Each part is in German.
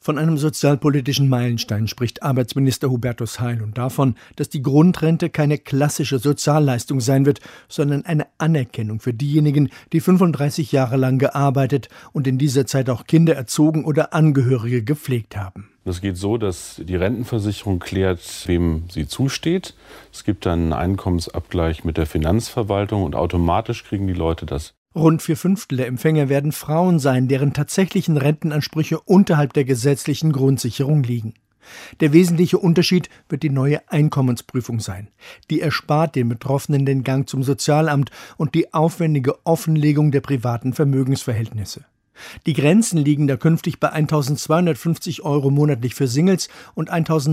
Von einem sozialpolitischen Meilenstein spricht Arbeitsminister Hubertus Heil und davon, dass die Grundrente keine klassische Sozialleistung sein wird, sondern eine Anerkennung für diejenigen, die 35 Jahre lang gearbeitet und in dieser Zeit auch Kinder erzogen oder Angehörige gepflegt haben. Es geht so, dass die Rentenversicherung klärt, wem sie zusteht. Es gibt dann einen Einkommensabgleich mit der Finanzverwaltung und automatisch kriegen die Leute das. Rund 4/5 der Empfänger werden Frauen sein, deren tatsächlichen Rentenansprüche unterhalb der gesetzlichen Grundsicherung liegen. Der wesentliche Unterschied wird die neue Einkommensprüfung sein. Die erspart den Betroffenen den Gang zum Sozialamt und die aufwendige Offenlegung der privaten Vermögensverhältnisse. Die Grenzen liegen da künftig bei 1.250 € monatlich für Singles und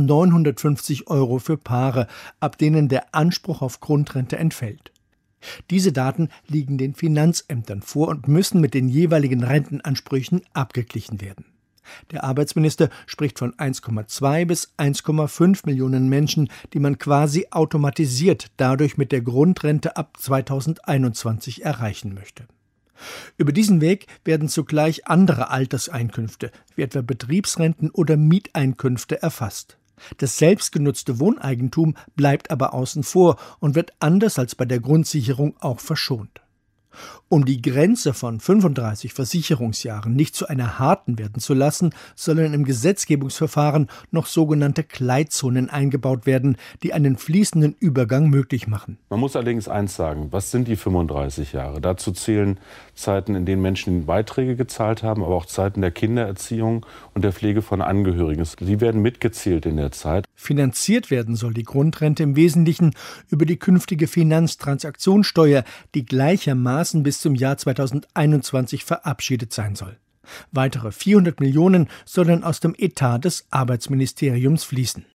1.950 € für Paare, ab denen der Anspruch auf Grundrente entfällt. Diese Daten liegen den Finanzämtern vor und müssen mit den jeweiligen Rentenansprüchen abgeglichen werden. Der Arbeitsminister spricht von 1,2 bis 1,5 Millionen Menschen, die man quasi automatisiert dadurch mit der Grundrente ab 2021 erreichen möchte. Über diesen Weg werden zugleich andere Alterseinkünfte, wie etwa Betriebsrenten oder Mieteinkünfte, erfasst. Das selbstgenutzte Wohneigentum bleibt aber außen vor und wird anders als bei der Grundsicherung auch verschont. Um die Grenze von 35 Versicherungsjahren nicht zu einer harten werden zu lassen, sollen im Gesetzgebungsverfahren noch sogenannte Gleitzonen eingebaut werden, die einen fließenden Übergang möglich machen. Man muss allerdings eins sagen, was sind die 35 Jahre? Dazu zählen Zeiten, in denen Menschen Beiträge gezahlt haben, aber auch Zeiten der Kindererziehung und der Pflege von Angehörigen. Die werden mitgezählt in der Zeit. Finanziert werden soll die Grundrente im Wesentlichen über die künftige Finanztransaktionssteuer, die gleichermaßen bis zum Jahr 2021 verabschiedet sein soll. Weitere 400 Millionen sollen aus dem Etat des Arbeitsministeriums fließen.